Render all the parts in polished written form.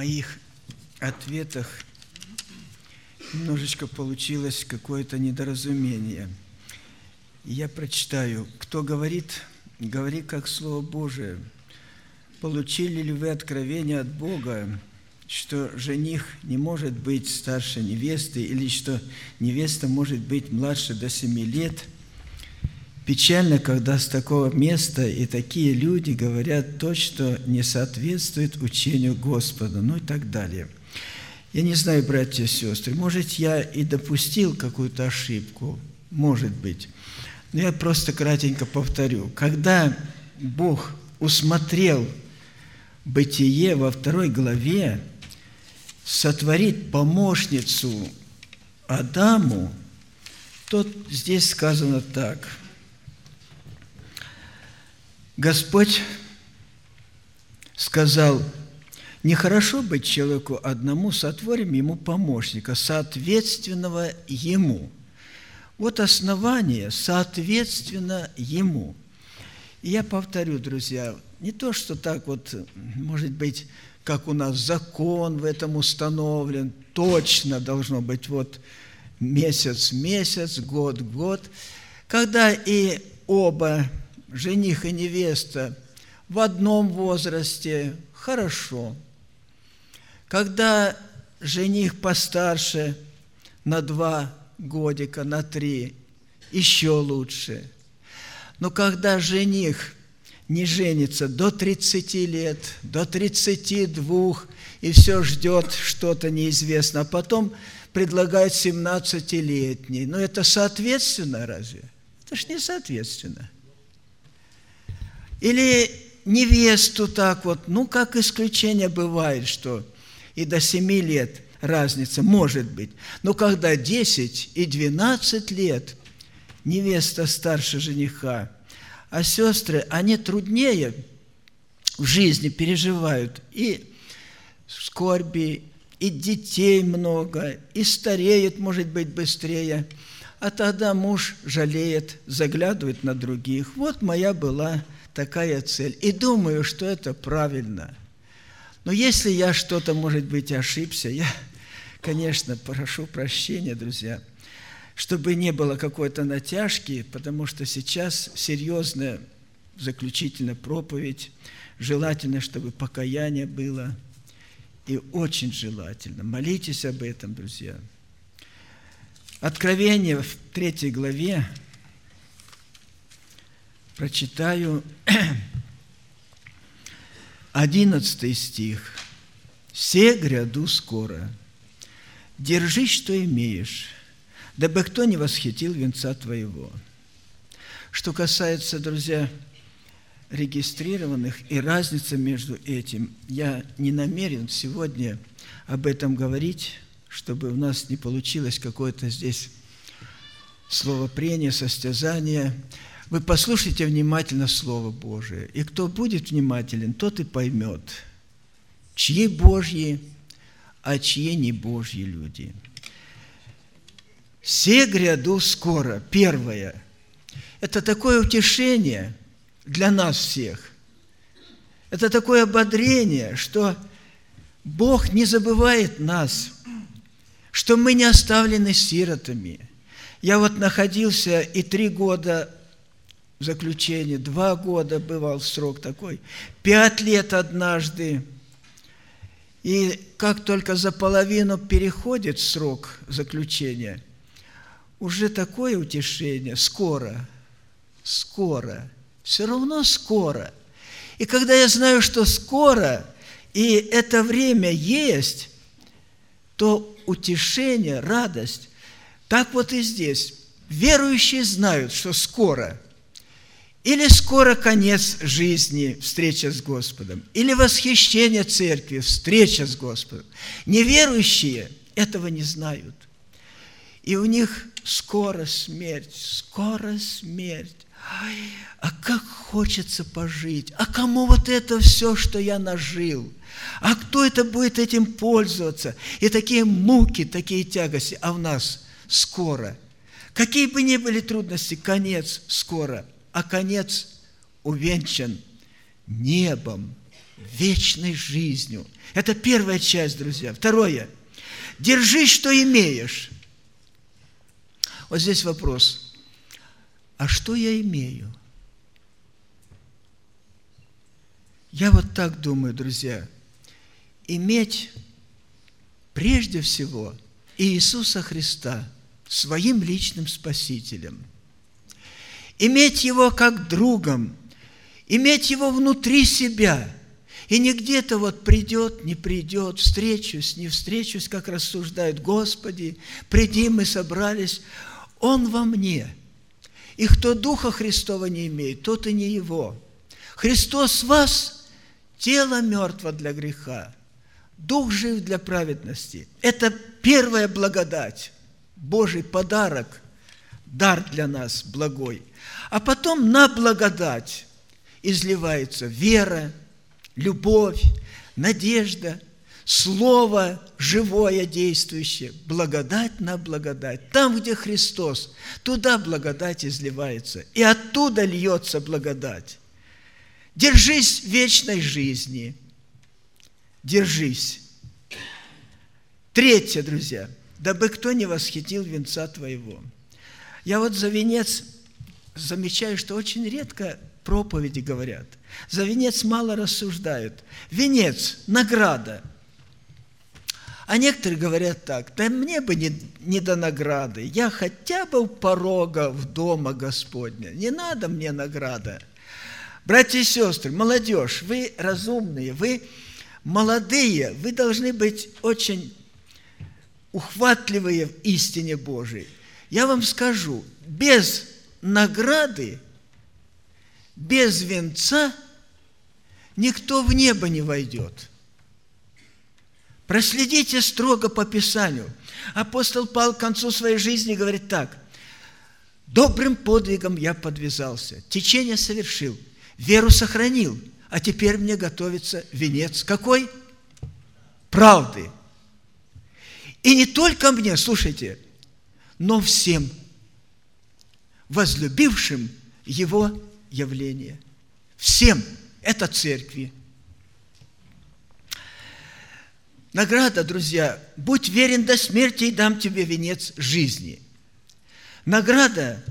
моих ответах немножечко получилось какое-то недоразумение. Я прочитаю. Кто говорит, говори как Слово Божие. Получили ли вы откровение от Бога, что жених не может быть старше невесты, или что невеста может быть младше до 7 лет? Печально, когда с такого места и такие люди говорят то, что не соответствует учению Господа, ну и так далее. Я не знаю, братья и сестры, может, я и допустил какую-то ошибку, может быть, но я просто кратенько повторю. Когда Бог усмотрел Бытие во 2 главе сотворить помощницу Адаму, то здесь сказано так. Господь сказал: нехорошо быть человеку одному, сотворим ему помощника, соответственного ему. Вот основание, соответственно ему. И я повторю, друзья, не то, что так вот, может быть, как у нас закон в этом установлен, точно должно быть вот месяц, год. Когда и оба, жених и невеста, в одном возрасте, хорошо. Когда жених постарше на 2 годика, на 3, еще лучше. Но когда жених не женится до 30 лет, до 32, и все ждет что-то неизвестно, а потом предлагает 17-летний. Но это соответственно разве? Это ж не соответственно. Или невесту так вот, ну, как исключение бывает, что и до 7 лет разница может быть. Но когда 10 и 12 лет невеста старше жениха, а сестры, они труднее в жизни переживают и скорби, и детей много, и стареют, может быть, быстрее. А тогда муж жалеет, заглядывает на других. Вот моя была такая цель. И думаю, что это правильно. Но если я что-то, может быть, ошибся, я, конечно, прошу прощения, друзья, чтобы не было какой-то натяжки, потому что сейчас серьезная заключительная проповедь. Желательно, чтобы покаяние было. И очень желательно. Молитесь об этом, друзья. Откровение в 3 главе. Прочитаю 11 стих. «Се гряду скоро, держись, что имеешь, дабы кто не восхитил венца твоего». Что касается, друзья, регистрированных и разницы между этим, я не намерен сегодня об этом говорить, чтобы у нас не получилось какое-то здесь словопрение, состязание. Вы послушайте внимательно Слово Божие, и кто будет внимателен, тот и поймет, чьи Божьи, а чьи не Божьи люди. «Се гряду скоро». Первое. Это такое утешение для нас всех. Это такое ободрение, что Бог не забывает нас, что мы не оставлены сиротами. Я вот находился и 3 года в заключении, 2 года бывал срок такой, 5 лет однажды. И как только за половину переходит срок заключения, уже такое утешение, скоро, все равно скоро. И когда я знаю, что скоро, и это время есть, то утешение, радость, так вот и здесь. Верующие знают, что скоро. Или скоро конец жизни, встреча с Господом, или восхищение церкви, встреча с Господом. Неверующие этого не знают. И у них скоро смерть, скоро смерть. Ай, а как хочется пожить, а кому вот это все, что я нажил, а кто это будет этим пользоваться, и такие муки, такие тягости, а в нас скоро. Какие бы ни были трудности, конец скоро, а конец увенчан небом, вечной жизнью. Это первая часть, друзья. Второе. Держись, что имеешь. Вот здесь вопрос. А что я имею? Я вот так думаю, друзья. Иметь прежде всего Иисуса Христа своим личным Спасителем. Иметь Его как другом. Иметь Его внутри себя. И не где-то вот придет, не придет, встречусь, не встречусь, как рассуждают: Господи, приди, мы собрались. Он во мне. И кто Духа Христова не имеет, тот и не Его. Христос в вас, тело мертво для греха, Дух жив для праведности. Это первая благодать, Божий подарок, дар для нас благой. А потом на благодать изливается вера, любовь, надежда, слово живое, действующее, благодать на благодать. Там, где Христос, туда благодать изливается, и оттуда льется благодать. Держись вечной жизни. Держись. Третье, друзья, дабы кто не восхитил венца твоего. Я вот за венец замечаю, что очень редко проповеди говорят. За венец мало рассуждают. Венец – награда. А некоторые говорят так: да мне бы не до награды, я хотя бы у порога в дома Господня, не надо мне награда. Братья и сестры, молодежь, вы разумные, вы молодые, вы должны быть очень ухватливые в истине Божией. Я вам скажу, без награды, без венца никто в небо не войдет. Проследите строго по Писанию. Апостол Павел к концу своей жизни говорит так: «Добрым подвигом я подвязался, течение совершил, веру сохранил, а теперь мне готовится венец». Какой? Правды. И не только мне, слушайте, но всем возлюбившим Его явление. Всем. Это церкви. Награда, друзья, будь верен до смерти, и дам тебе венец жизни. Награда,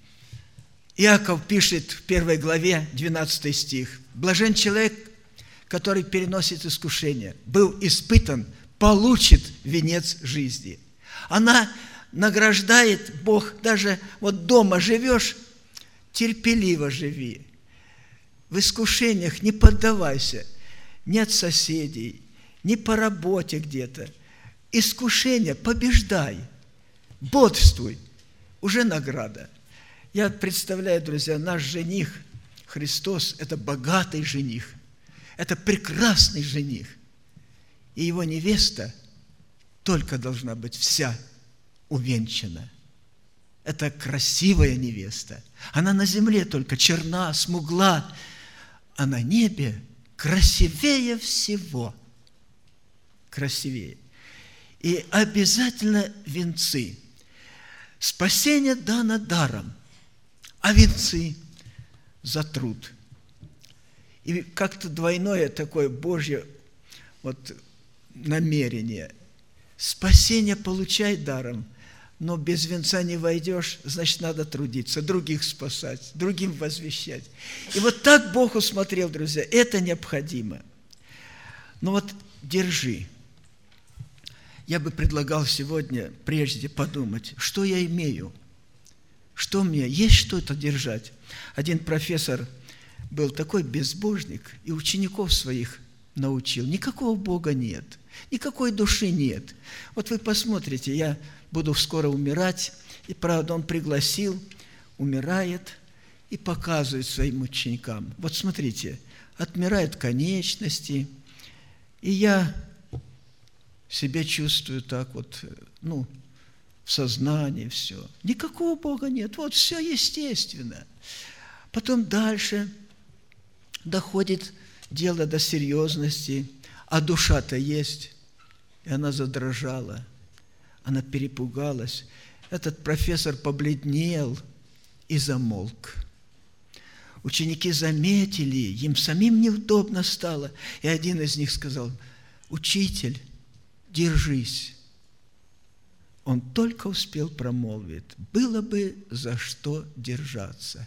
Иаков пишет в 1 главе, 12 стих. Блажен человек, который переносит искушение, был испытан, получит венец жизни. Она награждает, Бог, даже вот дома живешь, терпеливо живи. В искушениях не поддавайся, ни от соседей, ни по работе где-то. Искушение побеждай, бодрствуй, уже награда. Я представляю, друзья, наш жених Христос – это богатый жених, это прекрасный жених. И его невеста только должна быть вся увенчана. Это красивая невеста. Она на земле только черна, смугла, а на небе красивее всего. Красивее. И обязательно венцы. Спасение дано даром, а венцы за труд. И как-то двойное такое Божье вот намерение. Спасение получай даром, но без венца не войдешь, значит, надо трудиться, других спасать, другим возвещать. И вот так Бог усмотрел, друзья, это необходимо. Но вот держи. Я бы предлагал сегодня прежде подумать, что я имею, что мне, есть что-то держать. Один профессор был такой безбожник, и учеников своих научил. Никакого Бога нет, никакой души нет. Вот вы посмотрите, я буду скоро умирать, и, правда, он пригласил, умирает и показывает своим ученикам. Вот смотрите, отмирают конечности, и я себя чувствую так вот, в сознании все. Никакого Бога нет, вот все естественно. Потом дальше доходит дело до серьезности, а душа-то есть, и она задрожала, она перепугалась. Этот профессор побледнел и замолк. Ученики заметили, им самим неудобно стало. И один из них сказал: «Учитель, держись». Он только успел промолвить: «Было бы за что держаться».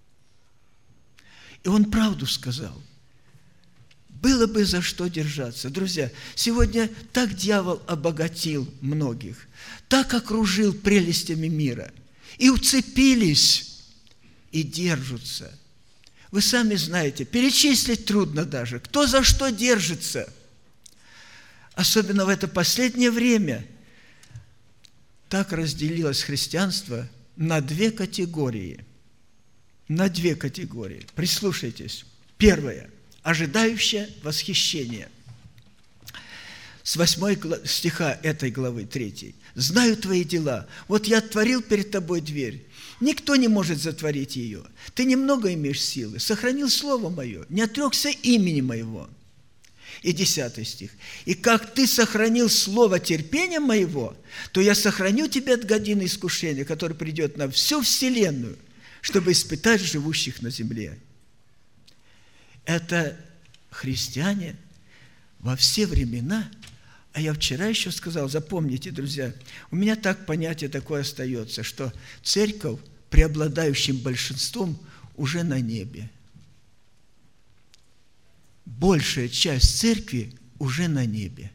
И он правду сказал. Было бы за что держаться. Друзья, сегодня так дьявол обогатил многих, так окружил прелестями мира, и уцепились, и держатся. Вы сами знаете, перечислить трудно даже, кто за что держится. Особенно в это последнее время так разделилось христианство на две категории. На две категории. Прислушайтесь. Первое. Ожидающее восхищение. С 8 стиха этой главы 3. «Знаю твои дела. Вот я отворил перед тобой дверь. Никто не может затворить ее. Ты немного имеешь силы. Сохранил слово мое. Не отрекся имени моего». И 10 стих. «И как ты сохранил слово терпения моего, то я сохраню тебя от годины искушения, которое придет на всю вселенную, чтобы испытать живущих на земле». Это христиане во все времена. А я вчера еще сказал, запомните, друзья, у меня так понятие такое остается, что церковь преобладающим большинством уже на небе. Большая часть церкви уже на небе.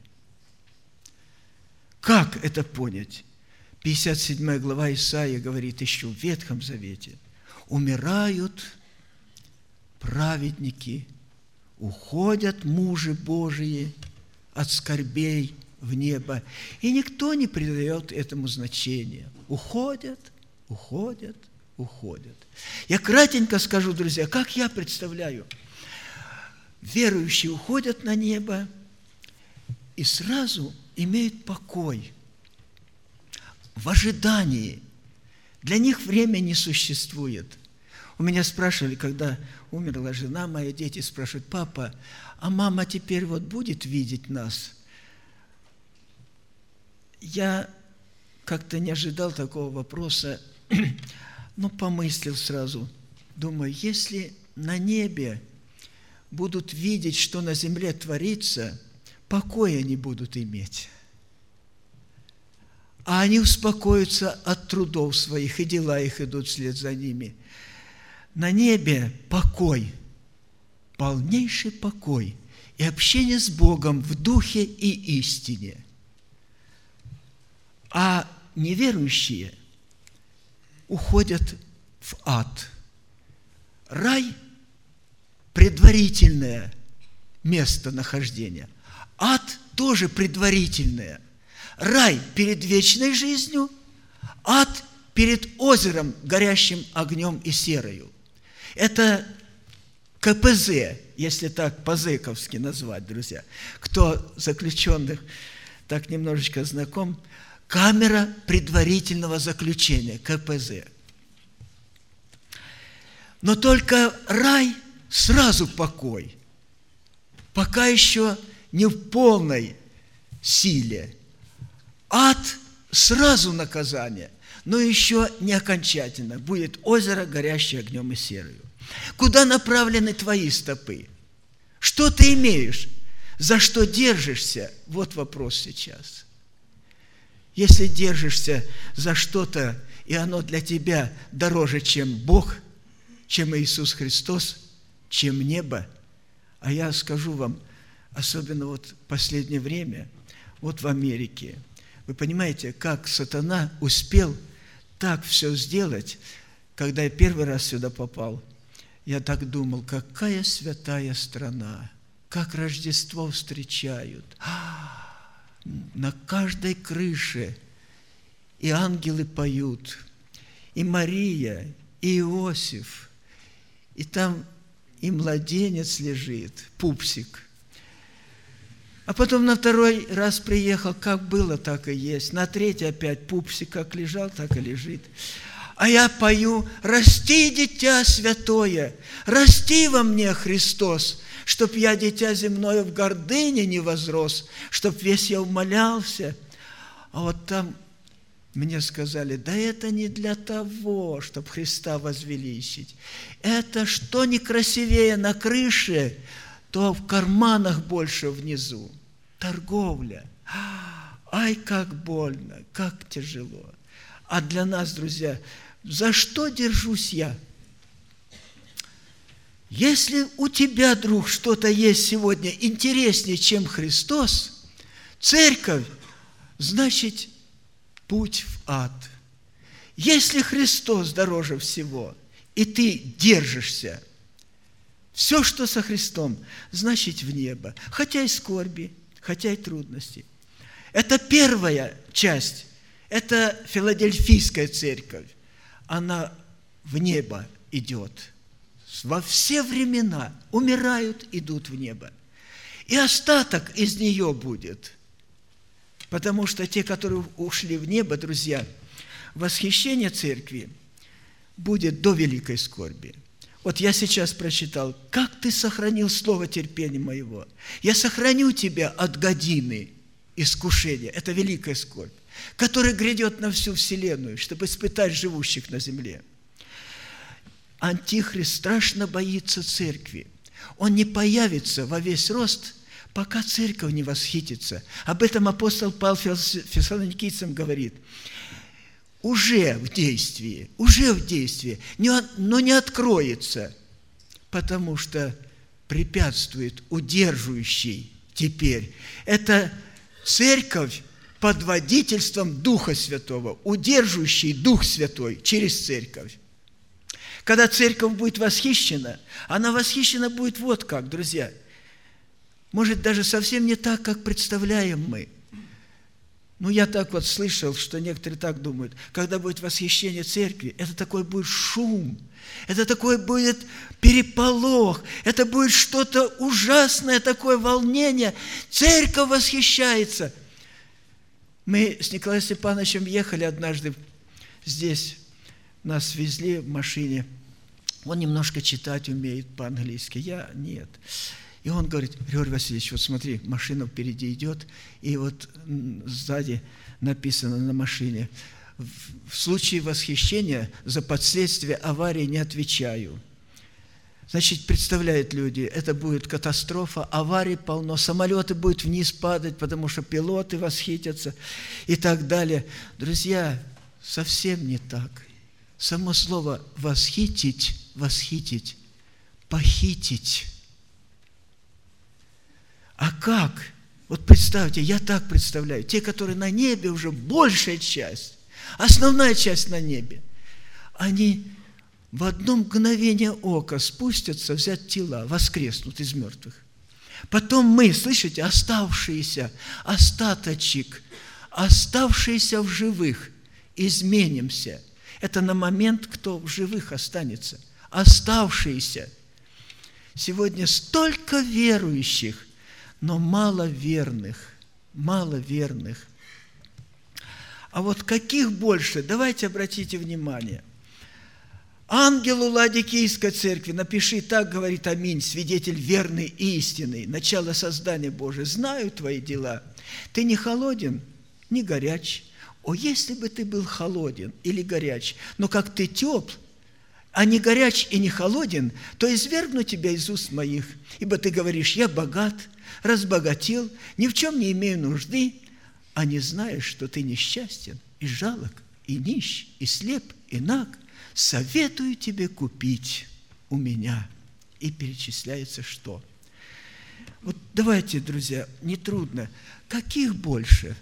Как это понять? 57 глава Исаии говорит еще в Ветхом Завете: «Умирают праведники, уходят мужи Божии от скорбей в небо, и никто не придает этому значения. Уходят, уходят, уходят». Я кратенько скажу, друзья, как я представляю. Верующие уходят на небо и сразу имеют покой в ожидании. Для них время не существует. У меня спрашивали, когда умерла жена моя, дети спрашивают: «Папа, а мама теперь вот будет видеть нас?» Я как-то не ожидал такого вопроса, но помыслил сразу. Думаю, если на небе будут видеть, что на земле творится, покоя не будут иметь. А они успокоятся от трудов своих, и дела их идут вслед за ними. На небе покой, полнейший покой и общение с Богом в духе и истине. А неверующие уходят в ад. Рай – предварительное место нахождения. Ад тоже предварительное. Рай перед вечной жизнью, ад перед озером, горящим огнем и серою. Это КПЗ, если так по-зэковски назвать, друзья. Кто заключенных так немножечко знаком, камера предварительного заключения, КПЗ. Но только рай – сразу покой, пока еще не в полной силе. Ад – сразу наказание, но еще не окончательно. Будет озеро, горящее огнем и серою. Куда направлены твои стопы? Что ты имеешь? За что держишься? Вот вопрос сейчас. Если держишься за что-то, и оно для тебя дороже, чем Бог, чем Иисус Христос, чем небо, а я скажу вам, особенно вот в последнее время, вот в Америке, вы понимаете, как сатана успел так все сделать. Когда я первый раз сюда попал, я так думал, какая святая страна, как Рождество встречают. На каждой крыше и ангелы поют, и Мария, и Иосиф, и там и младенец лежит, пупсик. А потом на второй раз приехал, как было, так и есть. На третий опять пупсик как лежал, так и лежит. А я пою: «Расти, дитя святое, расти во мне, Христос, чтоб я, дитя земное, в гордыне не возрос, чтоб весь я умолялся». А вот там мне сказали, да это не для того, чтобы Христа возвеличить. Это что некрасивее на крыше, то в карманах больше внизу. Торговля. Ай, как больно, как тяжело. А для нас, друзья, за что держусь я? Если у тебя, друг, что-то есть сегодня интереснее, чем Христос, церковь, значит, путь в ад. Если Христос дороже всего, и ты держишься, все, что со Христом, значит, в небо. Хотя и скорби, хотя и трудности. Это первая часть. Это Филадельфийская церковь. Она в небо идет. Во все времена умирают, идут в небо. И остаток из нее будет. Потому что те, которые ушли в небо, друзья, восхищение церкви будет до великой скорби. Вот я сейчас прочитал, как ты сохранил слово терпения моего. Я сохраню тебя от годины искушения. Это великая скорбь, которая грядет на всю вселенную, чтобы испытать живущих на земле. Антихрист страшно боится церкви. Он не появится во весь рост, пока церковь не восхитится. Об этом апостол Павел Фессалоникийцам говорит. Уже в действии, но не откроется, потому что препятствует удерживающий теперь. Это церковь под водительством Духа Святого, удерживающий Дух Святой через церковь. Когда церковь будет восхищена, она восхищена будет вот как, друзья. Может, даже совсем не так, как представляем мы. Ну, я так вот слышал, что некоторые так думают. Когда будет восхищение церкви, это такой будет шум, это такой будет переполох, это будет что-то ужасное, такое волнение. Церковь восхищается. Мы с Николаем Степановичем ехали однажды здесь, нас везли в машине. Он немножко читать умеет по-английски, я нет. И он говорит, Григорий Васильевич, вот смотри, машина впереди идет, и вот сзади написано на машине, в случае восхищения за последствия аварии не отвечаю. Значит, представляют люди, это будет катастрофа, аварий полно, самолеты будут вниз падать, потому что пилоты восхитятся и так далее. Друзья, совсем не так. Само слово «восхитить», «похитить». А как? Вот представьте, я так представляю, те, которые на небе уже большая часть, основная часть на небе, они в одно мгновение ока спустятся, взять тела, воскреснут из мертвых. Потом мы, слышите, оставшиеся, остаточек, оставшиеся в живых, изменимся. Это на момент, кто в живых останется. Оставшиеся. Сегодня столько верующих, но мало верных. А вот каких больше? Давайте обратите внимание. Ангелу Ладикийской церкви напиши, так говорит Аминь, свидетель верный и истинный, начало создания Божия. Знаю твои дела. Ты не холоден, не горяч. О, если бы ты был холоден или горяч, но как ты тепл, а не горяч и не холоден, то извергну тебя из уст моих, ибо ты говоришь, я богат, разбогател, ни в чем не имею нужды, а не знаешь, что ты несчастен, и жалок, и нищ, и слеп, и наг. Советую тебе купить у меня. И перечисляется что? Вот давайте, друзья, нетрудно. Каких больше?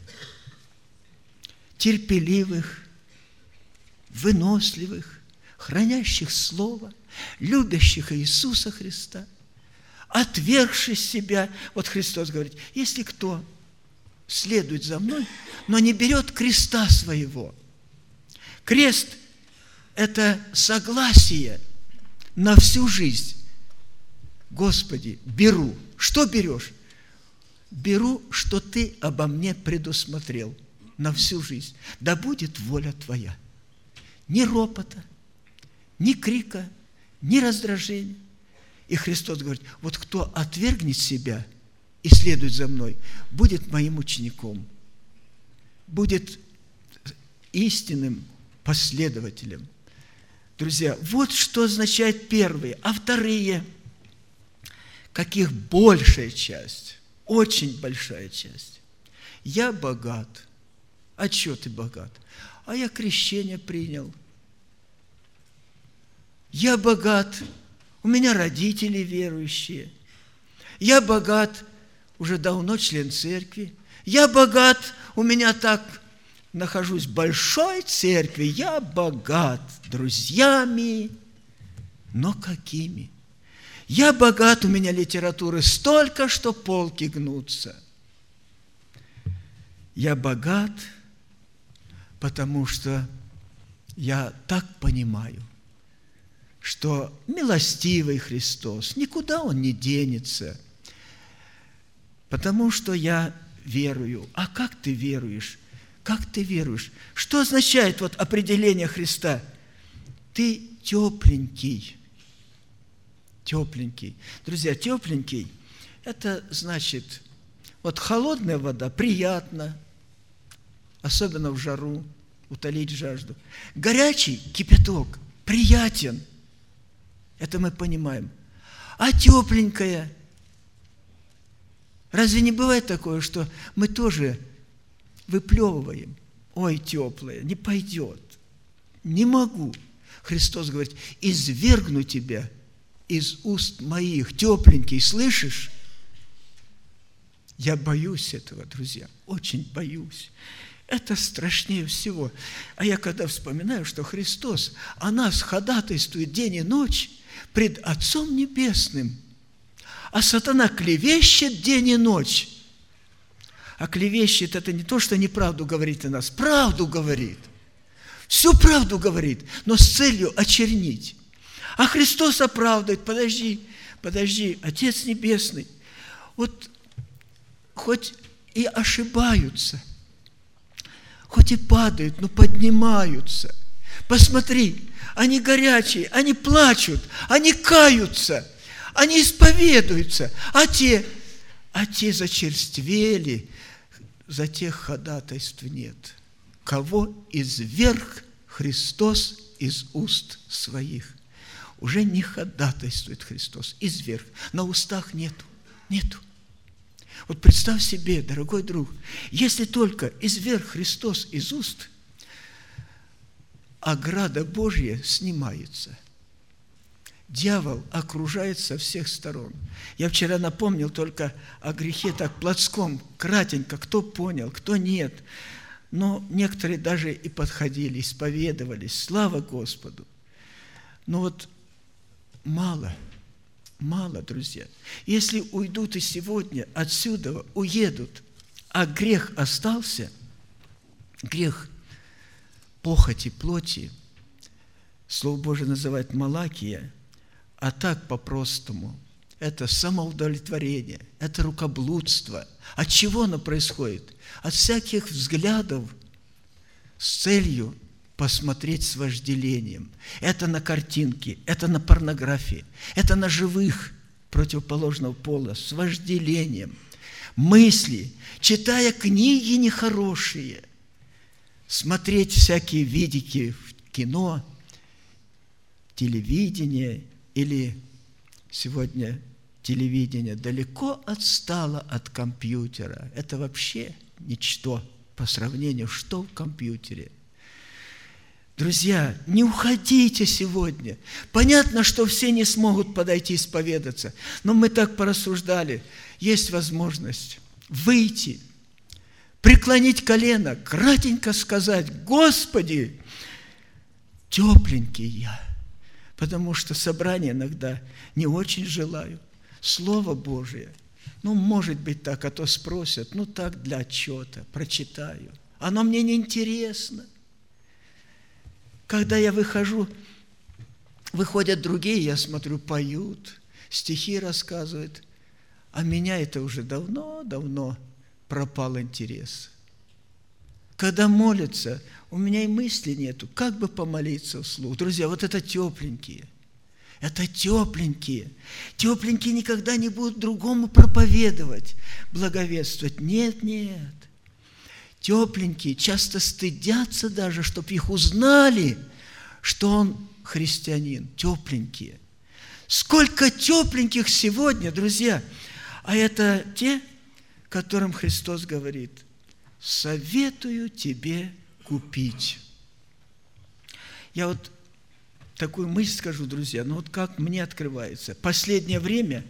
Терпеливых, выносливых, хранящих Слово, любящих Иисуса Христа, отвергших себя. Вот Христос говорит, если кто следует за мной, но не берет креста своего. Крест – это согласие на всю жизнь. Господи, беру. Что берешь? Беру, что Ты обо мне предусмотрел на всю жизнь. Да будет воля Твоя. Ни ропота, ни крика, ни раздражения. И Христос говорит, вот кто отвергнет себя и следует за мной, будет моим учеником, будет истинным последователем. Друзья, вот что означает первые. А вторые, каких большая часть, очень большая часть. Я богат. А что ты богат? А я крещение принял. Я богат. У меня родители верующие. Я богат. Уже давно член церкви. Я богат. У меня так... Нахожусь в большой церкви, я богат друзьями, но какими? Я богат, у меня литературы столько, что полки гнутся. Я богат, потому что я так понимаю, что милостивый Христос, никуда Он не денется, потому что я верую. А как ты веруешь? Как ты веруешь? Что означает вот определение Христа? Ты тепленький. Тепленький. Друзья, тепленький – это значит, вот холодная вода приятно, особенно в жару, утолить жажду. Горячий кипяток приятен. Это мы понимаем. А тепленькая? Разве не бывает такое, что мы тоже выплевываем? Ой, теплое, не пойдет, не могу. Христос говорит, извергну тебя из уст моих, тепленький, слышишь? Я боюсь этого, друзья, очень боюсь. Это страшнее всего. А я когда вспоминаю, что Христос о нас ходатайствует день и ночь пред Отцом Небесным, а сатана клевещет день и ночь. А клевещет – это не то, что неправду говорит о нас, правду говорит. Всю правду говорит, но с целью очернить. А Христос оправдывает. Подожди, Отец Небесный. Вот хоть и ошибаются, хоть и падают, но поднимаются. Посмотри, они горячие, они плачут, они каются, они исповедуются, а те зачерствели, за тех ходатайств нет. Кого изверг Христос из уст своих? Уже не ходатайствует Христос, изверг. На устах нету. Вот представь себе, дорогой друг, если только изверг Христос из уст, ограда Божья снимается. Дьявол окружает со всех сторон. Я вчера напомнил только о грехе так плотском, кратенько, кто понял, кто нет. Но некоторые даже и подходили, исповедовались. Слава Господу! Но вот мало, друзья. Если уйдут и сегодня отсюда, уедут, а грех остался, грех похоти плоти, Слово Божие называет Малакия, а так по-простому. Это самоудовлетворение, это рукоблудство. От чего оно происходит? От всяких взглядов с целью посмотреть с вожделением. Это на картинке, это на порнографии, это на живых противоположного пола с вожделением. Мысли, читая книги нехорошие, смотреть всякие видики в кино, телевидение, или сегодня телевидение далеко отстало от компьютера. Это вообще ничто по сравнению, что в компьютере. Друзья, не уходите сегодня. Понятно, что все не смогут подойти исповедаться, но мы так порассуждали. Есть возможность выйти, преклонить колено, кратенько сказать: «Господи, тепленький я». Потому что собрание иногда не очень желаю. Слово Божие, может быть так, а то спросят, так для отчета, прочитаю. Оно мне не интересно. Когда я выходят другие, я смотрю, поют, стихи рассказывают, а меня это уже давно пропал интерес. Когда молятся, у меня и мысли нету, как бы помолиться вслух. Друзья, вот это тепленькие. Это тепленькие. Тепленькие никогда не будут другому проповедовать, благовествовать. Нет. тепленькие, часто стыдятся даже, чтобы их узнали, что он христианин, тепленькие. Сколько тепленьких сегодня, друзья! А это те, которым Христос говорит: советую тебе купить. Я вот такую мысль скажу, друзья, но вот как мне открывается. Последнее время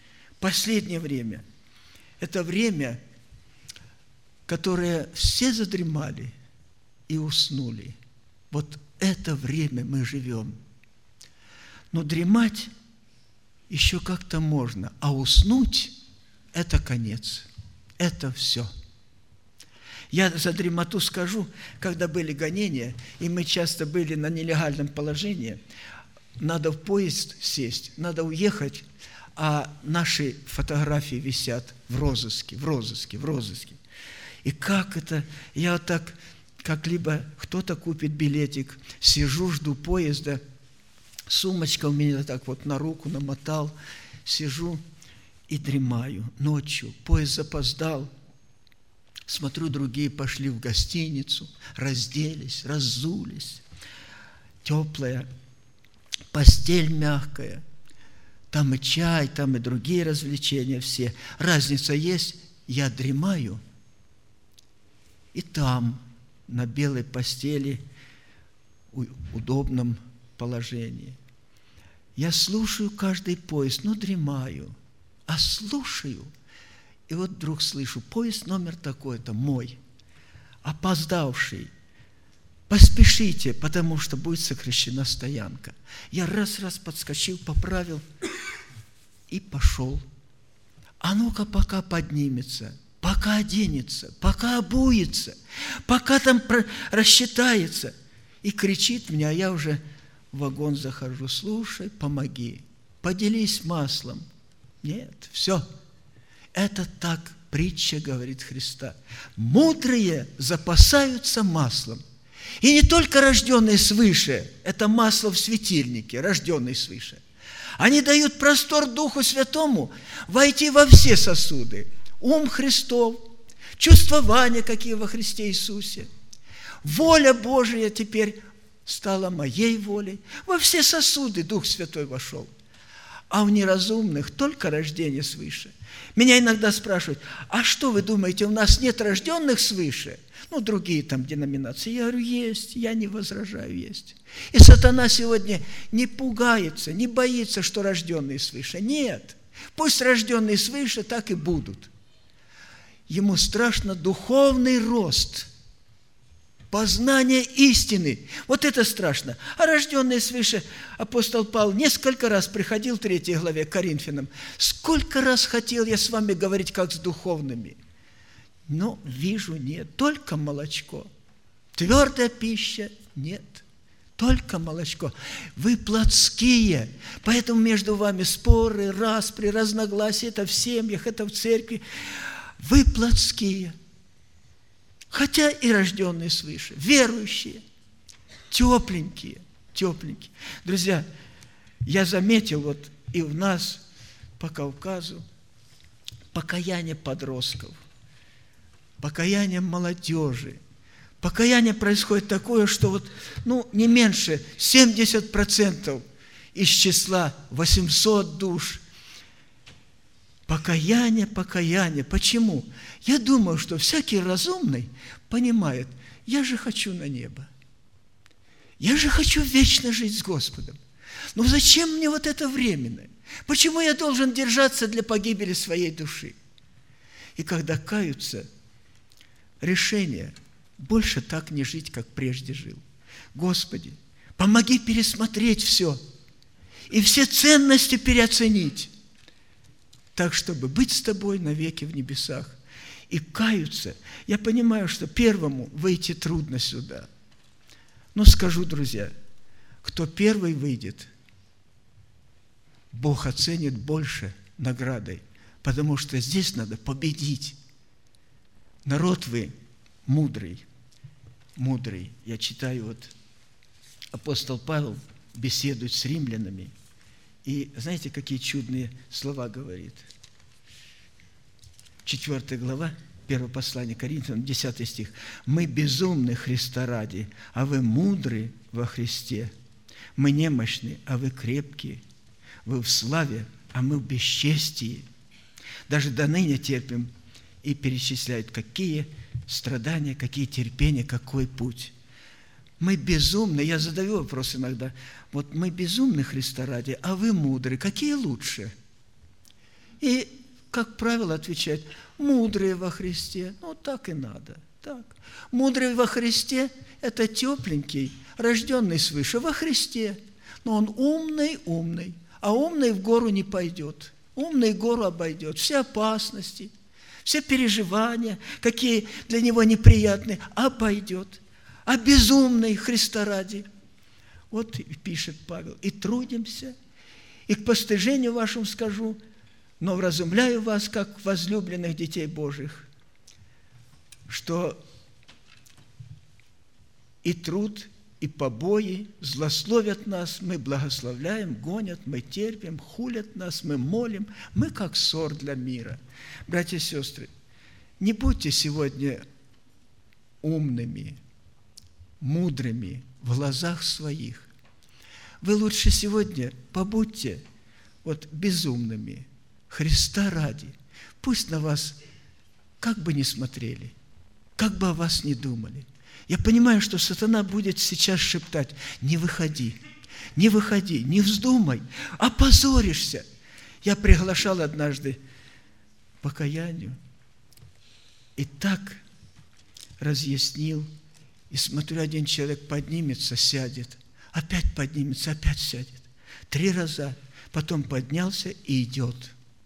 – это время, которое все задремали и уснули. Вот это время мы живем. Но дремать еще как-то можно, а уснуть – это конец, это все. Я за дремоту скажу, когда были гонения, и мы часто были на нелегальном положении, надо в поезд сесть, надо уехать, а наши фотографии висят в розыске. И как это? Я вот так, как либо кто-то купит билетик, сижу, жду поезда, сумочка у меня так вот на руку намотал, сижу и дремаю ночью. Поезд запоздал. Смотрю, другие пошли в гостиницу, разделись, разулись. Теплая, постель мягкая. Там и чай, там и другие развлечения все. Разница есть, я дремаю. И там, на белой постели, в удобном положении. Я слушаю каждый поезд, но дремаю. А слушаю. И вот вдруг слышу: поезд номер такой-то, мой, опоздавший. Поспешите, потому что будет сокращена стоянка. Я раз подскочил, поправил и пошел. А ну-ка, пока поднимется, пока оденется, пока обуется, пока там рассчитается. И кричит мне, а я уже в вагон захожу: слушай, помоги, поделись маслом. Нет, все. Это так притча говорит Христа. Мудрые запасаются маслом. И не только рожденные свыше, это масло в светильнике, рожденный свыше. Они дают простор Духу Святому войти во все сосуды. Ум Христов, чувствования, какие во Христе Иисусе. Воля Божия теперь стала моей волей. Во все сосуды Дух Святой вошел. А у неразумных только рождение свыше. Меня иногда спрашивают: а что вы думаете, у нас нет рожденных свыше? Ну, другие там деноминации. Я говорю: есть, я не возражаю, есть. И сатана сегодня не пугается, не боится, что рожденные свыше. Нет, пусть рожденные свыше так и будут. Ему страшно духовный рост, познание истины. Вот это страшно. А рожденные свыше, апостол Павел несколько раз приходил в 3 главе к Коринфянам. Сколько раз хотел я с вами говорить, как с духовными. Но вижу, нет, только молочко. Твердая пища нет, только молочко. Вы плотские, поэтому между вами споры, распри, разногласия. Это в семьях, это в церкви. Вы плотские. Хотя и рожденные свыше, верующие, тепленькие. Друзья, я заметил вот и у нас по Кавказу покаяние подростков, покаяние молодежи. Покаяние происходит такое, что вот, не меньше 70% из числа 800 душ. Покаяние. Почему? Я думаю, что всякий разумный понимает: я же хочу на небо. Я же хочу вечно жить с Господом. Но зачем мне вот это временное? Почему я должен держаться для погибели своей души? И когда каются, решение больше так не жить, как прежде жил. Господи, помоги пересмотреть все и все ценности переоценить, так, чтобы быть с Тобой навеки в небесах. И каются. Я понимаю, что первому выйти трудно сюда. Но скажу, друзья, кто первый выйдет, Бог оценит больше наградой, потому что здесь надо победить. Народ вы мудрый. Я читаю, вот апостол Павел беседует с римлянами. И знаете, какие чудные слова говорит? 4 глава, Первое послание Коринфянам, 10 стих. «Мы безумны Христа ради, а вы мудры во Христе. Мы немощны, а вы крепкие. Вы в славе, а мы в бесчестии. Даже до ныне терпим». И перечисляют, какие страдания, какие терпения, какой путь. Мы безумны. Я задаю вопрос иногда. Вот мы безумны Христа ради, а вы мудры. Какие лучше? И, как правило, отвечают: мудрые во Христе. Ну, так и надо. Так. Мудрый во Христе – это тепленький, рожденный свыше во Христе. Но он умный, а умный в гору не пойдет. Умный гору обойдет. Все опасности, все переживания, какие для него неприятные, обойдет. А безумный Христа ради. Вот пишет Павел. И трудимся, и к постыжению вашему скажу, но вразумляю вас, как возлюбленных детей Божьих, что и труд, и побои злословят нас, мы благословляем, гонят, мы терпим, хулят нас, мы молим, мы как ссор для мира. Братья и сестры, не будьте сегодня умными, мудрыми в глазах своих. Вы лучше сегодня побудьте вот безумными Христа ради. Пусть на вас как бы ни смотрели, как бы о вас ни думали. Я понимаю, что сатана будет сейчас шептать: не выходи, не выходи, не вздумай, опозоришься. Я приглашал однажды к покаянию и так разъяснил, и смотрю, один человек поднимется, сядет, опять поднимется, опять сядет. 3 раза, потом поднялся и идет.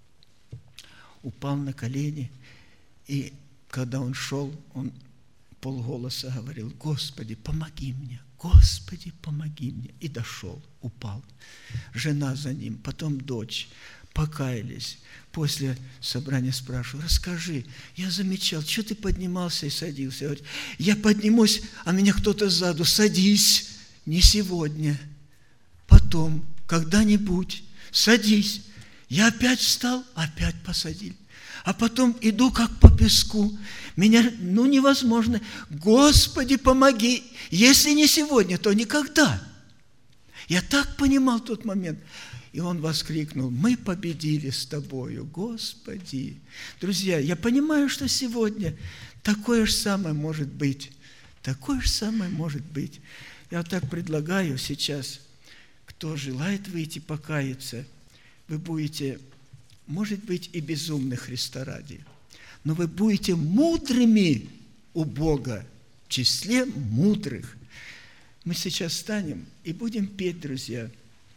Упал на колени, и когда он шел, он полголоса говорил: Господи, помоги мне, Господи, помоги мне. И дошел, упал. Жена за ним, потом дочь, покаялись. После собрания спрашиваю: расскажи, я замечал, что ты поднимался и садился? Говорит: я поднимусь, а меня кто-то сзаду: садись, не сегодня, потом, когда-нибудь, садись. Я опять встал, опять посадили. А потом иду как по песку. Меня, невозможно. Господи, помоги. Если не сегодня, то никогда. Я так понимал тот момент. И он воскликнул: мы победили с тобою, Господи. Друзья, я понимаю, что сегодня такое же самое может быть. Такое же самое может быть. Я вот так предлагаю сейчас, кто желает выйти покаяться, вы будете, может быть, и безумны Христа ради, но вы будете мудрыми у Бога, в числе мудрых. Мы сейчас встанем и будем петь, друзья.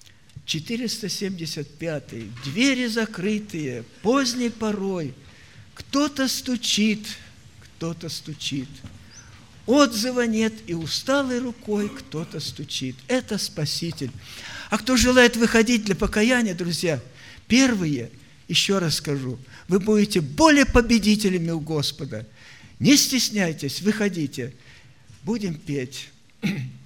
475-й. Двери закрытые, поздней порой. Кто-то стучит, кто-то стучит. Отзыва нет, и усталой рукой кто-то стучит. Это Спаситель. А кто желает выходить для покаяния, друзья, первые, еще раз скажу, вы будете более победителями у Господа. Не стесняйтесь, выходите. Будем петь.